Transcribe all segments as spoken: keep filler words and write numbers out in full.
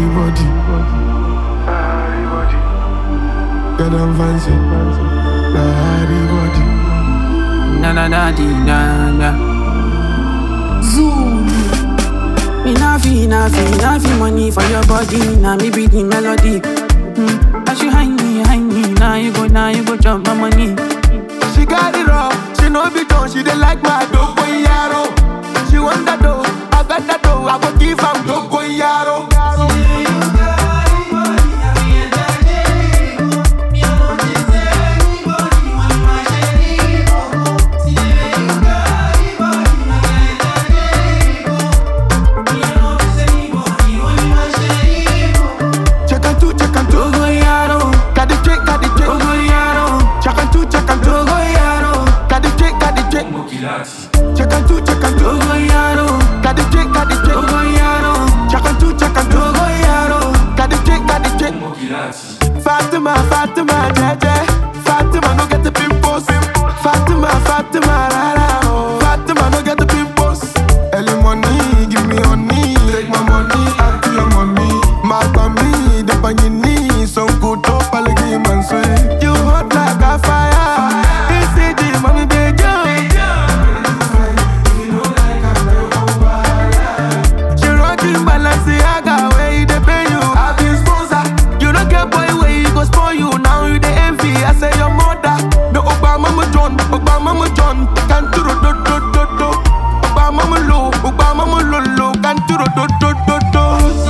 body. Get them fancy. Body body. Na na na di na na. Zoom. Me na fi, na fi, na fi money for your body. Na me be the melody. Mm. As you hang me, hang me. Now you go, now you go jump my money. She got it all. She know be done. She dey like my dogo yaro. She want that dough. I got that dough. I go give am dogo yaro. Check and two, check and two, Dogo yaro, got the check, got the check. dogo yaro, Check and two, check and two, dogo yaro. got the check, got the check. Fatima, Fatima, Jeje. Fatima, no get the pimples. Fatima, Fatima, rara. Oh. Fatima, no get the pimples. Early money, give me honey. Take my money, add to your money. Mark on me, the on your knees. Some good top, I'll give man sweet. You hot like a fire. This is the mommy, baby. Balenciaga, where you dey pay you? I be sponsor. You don't get boy where you go spoil you. Now you dey envy. I say your mother. No Obama mo John, Obama mo John. Can't do do do do do. Obama mo low, Obama mo low low. Can't do do do do do.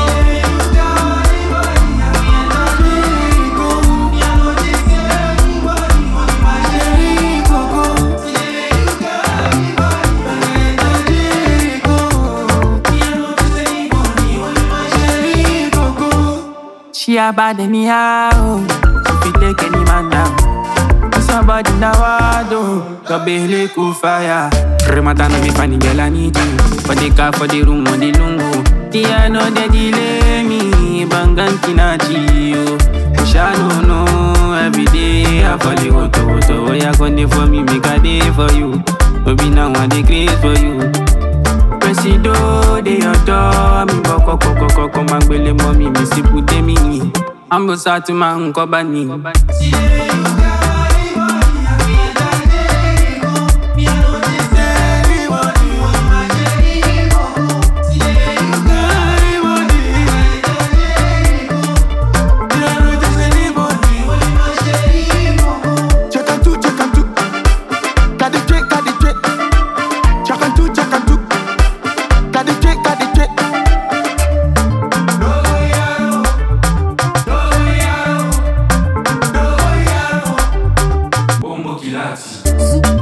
She a bad anyhow. She fit take any man down. Somebody now I do. Your belly cool fire. Remata no be funny girl I need you. For the car, for the room, on the lungo. The I know they delay me. Bangan kinachi yo. Wish I don't know. Every day I fall you go to to. Oh ya gonna for me, make a day for you. Baby now I dey craze for you. Presido de yodo mi boko koko koko mangbele mommy mi si pude mi ni ambo satu ma nko bani. Zoom.